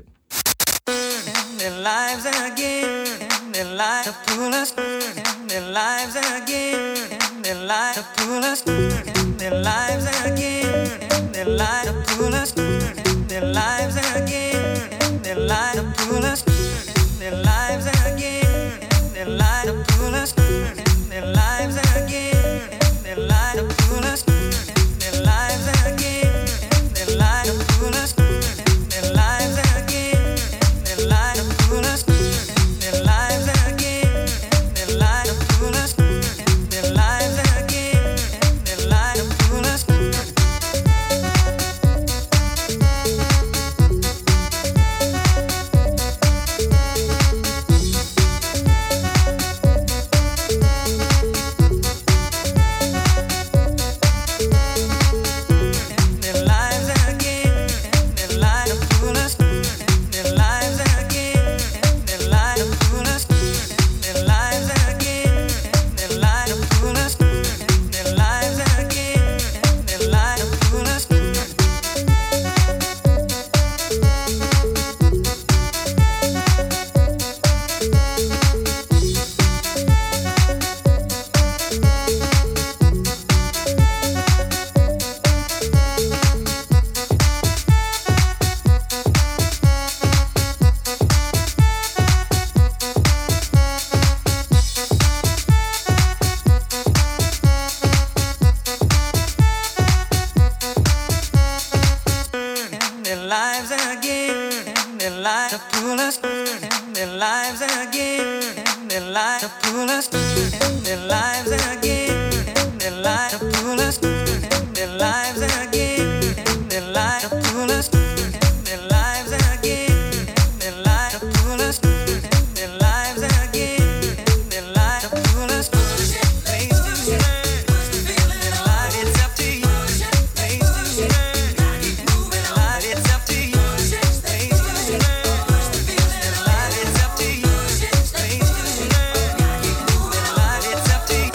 pull us, their lives again, their lives to pull us, their lives again, their lives to pull us, their lives again, their lives to pull us, their lives again, their lives to pull us. Place to turn, their life it's up to you. Place to turn, keep moving on. It's up to you. Place to turn, their life it's up to you. Place to turn, keep moving on. It's up to you.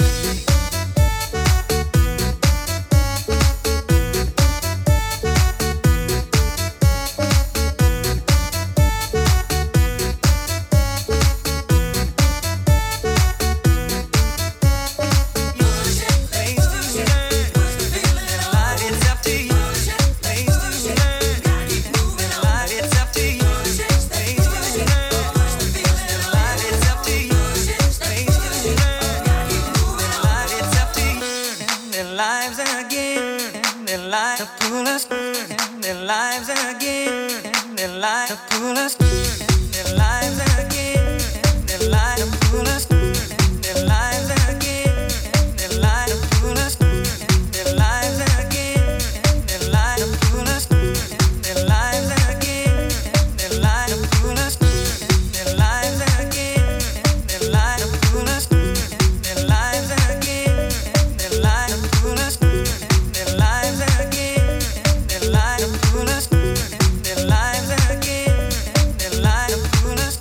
Their lives again, their lives to pull us, their lives again, their lives to pull us, their lives again, their lives to pull us, their lives again, their lives to pull us, their lives again, their lives to pull us, their lives again, their lives to pull us, their lives again, their lives to pull us, their lives again, their lives to pull us, their lives again, their lives to pull us, their lives again, their lives to pull us.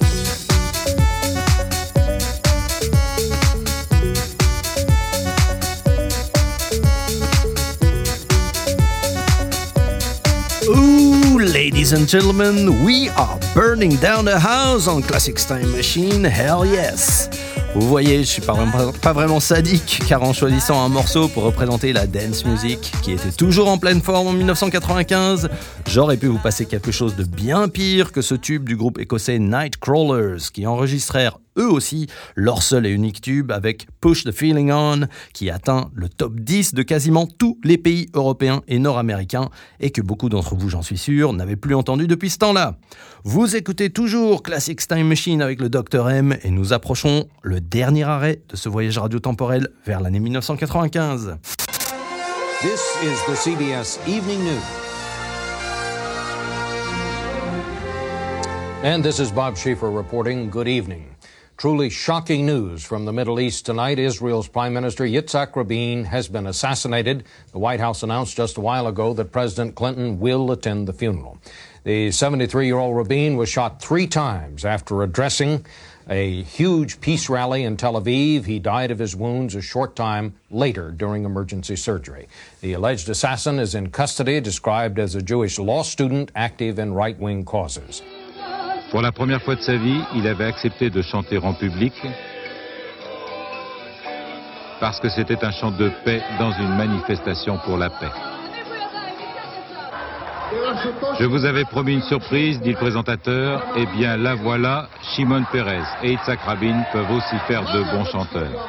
Ooh, ladies and gentlemen, we are burning down the house on Classics Time Machine, hell yes! Vous voyez, je suis pas vraiment sadique, car en choisissant un morceau pour représenter la dance music, qui était toujours en pleine forme en 1995, j'aurais pu vous passer quelque chose de bien pire que ce tube du groupe écossais Nightcrawlers, qui enregistrèrent eux aussi leur seul et unique tube avec Push the Feeling On, qui atteint le top 10 de quasiment tous les pays européens et nord-américains, et que beaucoup d'entre vous, j'en suis sûr, n'avaient plus entendu depuis ce temps-là. Vous écoutez toujours Classics Time Machine avec le Dr M, et nous approchons le dernier arrêt de ce voyage radio-temporel vers l'année 1995. This is the CBS Evening News. And this is Bob Schieffer reporting. Good evening. Truly shocking news from the Middle East tonight. Israel's Prime Minister Yitzhak Rabin has been assassinated. The White House announced just a while ago that President Clinton will attend the funeral. The 73-year-old Rabin was shot 3 times after addressing a huge peace rally in Tel Aviv. He died of his wounds a short time later during emergency surgery. The alleged assassin is in custody, described as a Jewish law student active in right-wing causes. Pour la première fois de sa vie, il avait accepté de chanter en public parce que c'était un chant de paix dans une manifestation pour la paix. Je vous avais promis une surprise, dit le présentateur. Eh bien, la voilà, Shimon Peres et Yitzhak Rabin peuvent aussi faire de bons chanteurs.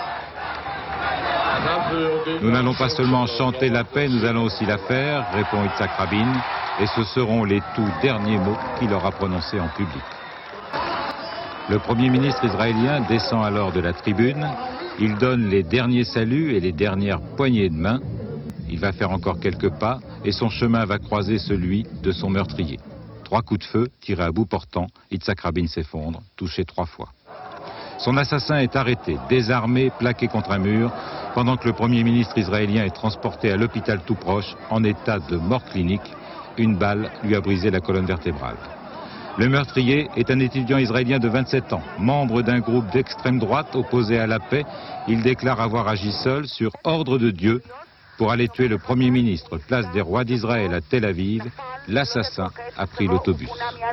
Nous n'allons pas seulement chanter la paix, nous allons aussi la faire, répond Yitzhak Rabin, et ce seront les tout derniers mots qu'il aura prononcés en public. Le Premier ministre israélien descend alors de la tribune, il donne les derniers saluts et les dernières poignées de main, il va faire encore quelques pas et son chemin va croiser celui de son meurtrier. 3 coups de feu tirés à bout portant, Yitzhak Rabin s'effondre, touché 3 fois. Son assassin est arrêté, désarmé, plaqué contre un mur, pendant que le Premier ministre israélien est transporté à l'hôpital tout proche en état de mort clinique. Une balle lui a brisé la colonne vertébrale. Le meurtrier est un étudiant israélien de 27 ans, membre d'un groupe d'extrême droite opposé à la paix. Il déclare avoir agi seul sur ordre de Dieu pour aller tuer le Premier ministre, place des Rois d'Israël à Tel Aviv. L'assassin a pris l'autobus.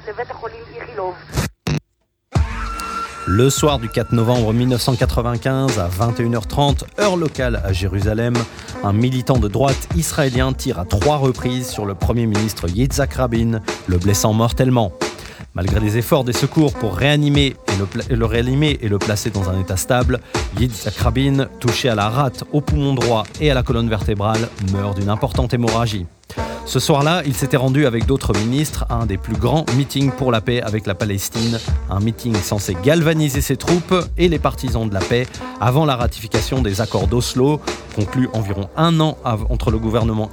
Le soir du 4 novembre 1995, à 21h30, heure locale à Jérusalem, un militant de droite israélien tire à 3 reprises sur le Premier ministre Yitzhak Rabin, le blessant mortellement. Malgré les efforts des secours pour réanimer et le placer dans un état stable, Yitzhak Rabin, touché à la rate, au poumon droit et à la colonne vertébrale, meurt d'une importante hémorragie. Ce soir-là, il s'était rendu avec d'autres ministres à un des plus grands meetings pour la paix avec la Palestine, un meeting censé galvaniser ses troupes et les partisans de la paix avant la ratification des accords d'Oslo, conclus environ un an entre le gouvernement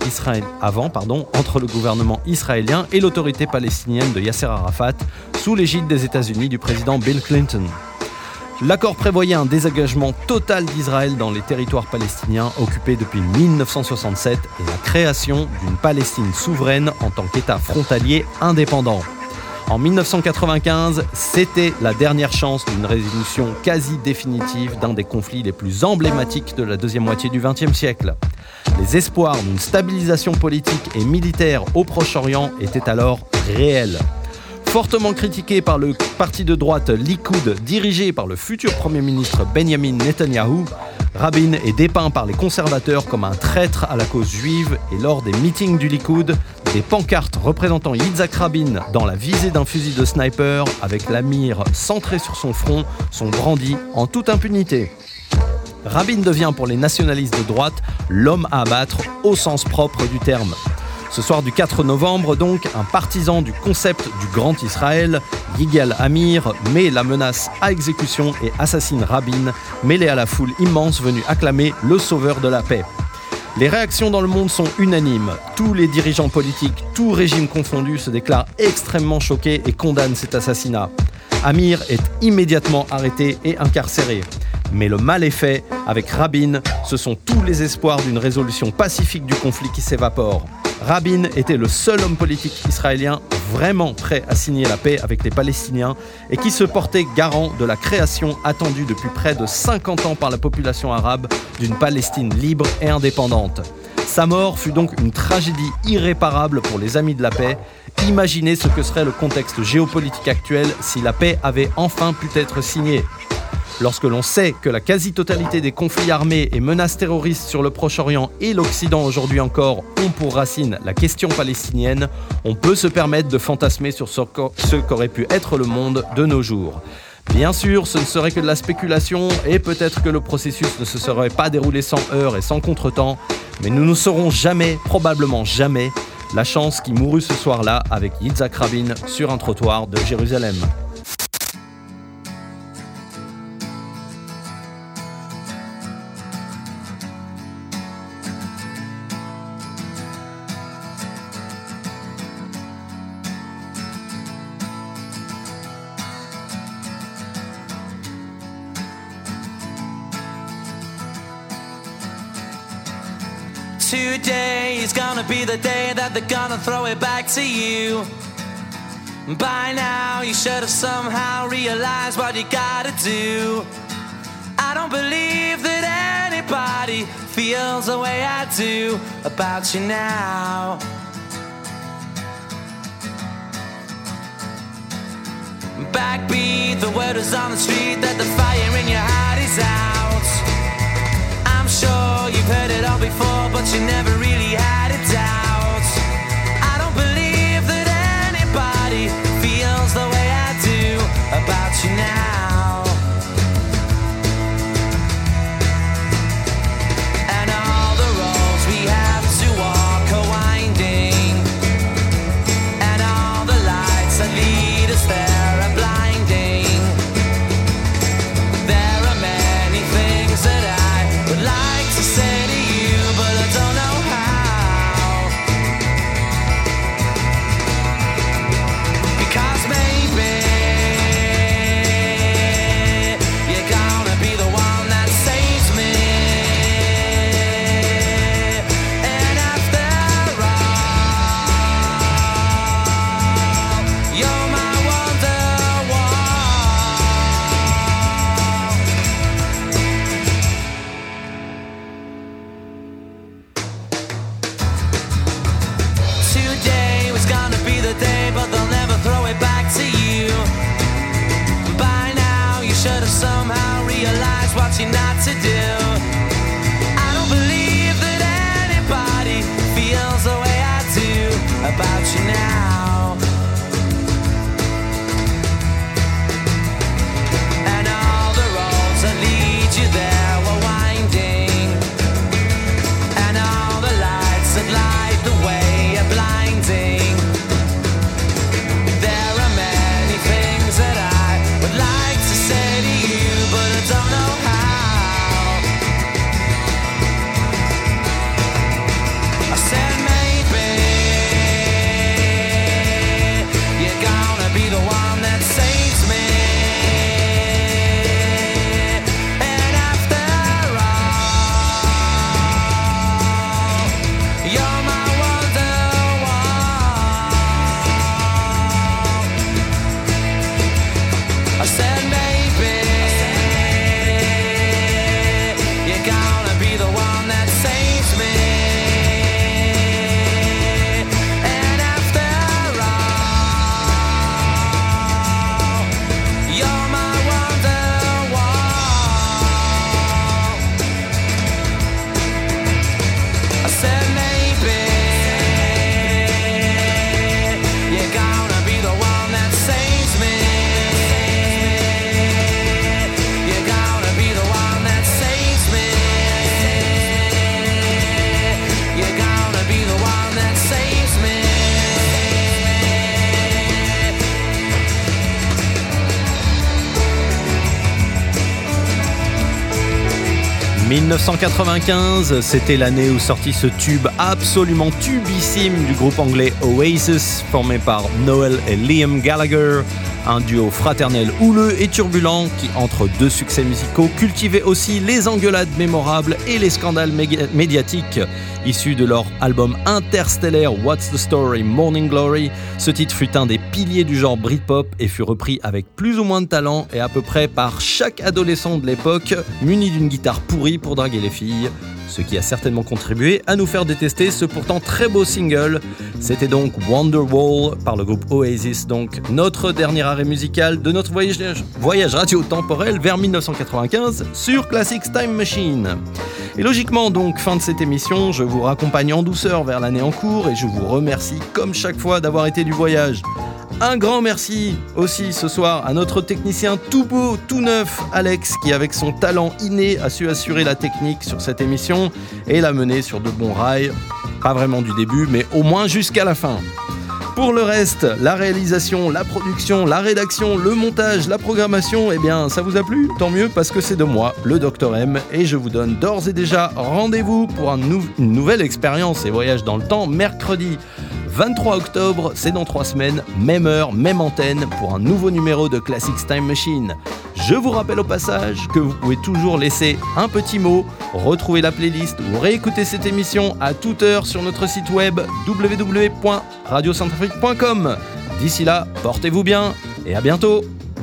israélien et l'autorité palestinienne de Yasser Arafat, sous l'égide des États-Unis du président Bill Clinton. L'accord prévoyait un désengagement total d'Israël dans les territoires palestiniens occupés depuis 1967 et la création d'une Palestine souveraine en tant qu'État frontalier indépendant. En 1995, c'était la dernière chance d'une résolution quasi définitive d'un des conflits les plus emblématiques de la deuxième moitié du XXe siècle. Les espoirs d'une stabilisation politique et militaire au Proche-Orient étaient alors réels. Fortement critiqué par le parti de droite Likoud, dirigé par le futur Premier ministre Benjamin Netanyahou, Rabin est dépeint par les conservateurs comme un traître à la cause juive et lors des meetings du Likoud, des pancartes représentant Yitzhak Rabin dans la visée d'un fusil de sniper avec la mire centrée sur son front sont brandies en toute impunité. Rabin devient pour les nationalistes de droite l'homme à abattre au sens propre du terme. Ce soir du 4 novembre, donc, un partisan du concept du Grand Israël, Yigal Amir, met la menace à exécution et assassine Rabin, mêlé à la foule immense venue acclamer le sauveur de la paix. Les réactions dans le monde sont unanimes. Tous les dirigeants politiques, tous régimes confondus, se déclarent extrêmement choqués et condamnent cet assassinat. Amir est immédiatement arrêté et incarcéré. Mais le mal est fait. Avec Rabin, ce sont tous les espoirs d'une résolution pacifique du conflit qui s'évaporent. Rabin était le seul homme politique israélien vraiment prêt à signer la paix avec les Palestiniens et qui se portait garant de la création attendue depuis près de 50 ans par la population arabe d'une Palestine libre et indépendante. Sa mort fut donc une tragédie irréparable pour les amis de la paix. Imaginez ce que serait le contexte géopolitique actuel si la paix avait enfin pu être signée. Lorsque l'on sait que la quasi-totalité des conflits armés et menaces terroristes sur le Proche-Orient et l'Occident aujourd'hui encore ont pour racine la question palestinienne, on peut se permettre de fantasmer sur ce qu'aurait pu être le monde de nos jours. Bien sûr, ce ne serait que de la spéculation et peut-être que le processus ne se serait pas déroulé sans heurts et sans contretemps, mais nous ne saurons jamais, probablement jamais, la chance qui mourut ce soir-là avec Yitzhak Rabin sur un trottoir de Jérusalem. Today is gonna be the day that they're gonna throw it back to you. By now you should have somehow realized what you gotta do. I don't believe that anybody feels the way I do about you now. Backbeat, the word is on the street that the fire in your heart is out. I'm sure you've heard it all before, but you never really had a doubt. I don't believe that anybody feels the way I do about you now. And all the roads we have to walk are winding, and all the lights that lead us there are blinding. There are many things that I would like to say to you, but I don't know how. Because maybe you're gonna be the one that saves me. And after all, you're my Wonderwall. Today was gonna be the day, but they'll never throw it back to you. By now you should have somehow realized what you're not to do. I don't believe that anybody feels the way I do about you now. And all the roads that lead you there were winding, and all the lights that light the way are blinding. 1995, c'était l'année où sortit ce tube absolument tubissime du groupe anglais Oasis, formé par Noel et Liam Gallagher, un duo fraternel houleux et turbulent qui, entre deux succès musicaux, cultivait aussi les engueulades mémorables et les scandales médiatiques issus de leur album interstellaire What's the Story, Morning Glory. Ce titre fut un des piliers du genre Britpop et fut repris avec plus ou moins de talent et à peu près par chaque adolescent de l'époque, muni d'une guitare pourrie pour draguer les filles, ce qui a certainement contribué à nous faire détester ce pourtant très beau single. C'était donc Wonderwall par le groupe Oasis, donc notre dernier arrêt musical de notre voyage radio-temporel vers 1995 sur Classics Time Machine. Et logiquement donc, fin de cette émission, je vous raccompagne en douceur vers l'année en cours et je vous remercie comme chaque fois d'avoir été du voyage. Un grand merci aussi ce soir à notre technicien tout beau, tout neuf, Alex, qui avec son talent inné a su assurer la technique sur cette émission et la mener sur de bons rails. Pas vraiment du début, mais au moins jusqu'à la fin. Pour le reste, la réalisation, la production, la rédaction, le montage, la programmation, eh bien ça vous a plu ? Tant mieux parce que c'est de moi, le Dr M, et je vous donne d'ores et déjà rendez-vous pour une nouvelle expérience et voyage dans le temps mercredi 23 octobre, c'est dans 3 semaines, même heure, même antenne, pour un nouveau numéro de Classics Time Machine. Je vous rappelle au passage que vous pouvez toujours laisser un petit mot, retrouver la playlist ou réécouter cette émission à toute heure sur notre site web www.radiocentrafrique.com. D'ici là, portez-vous bien et à bientôt.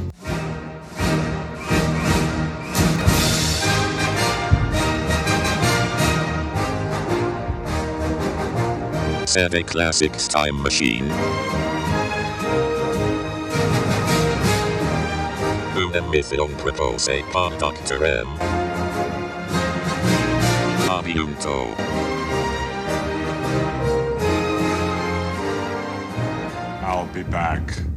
The Classics Time Machine. Una mission propose par Dr. M. A bientôt. I'll be back.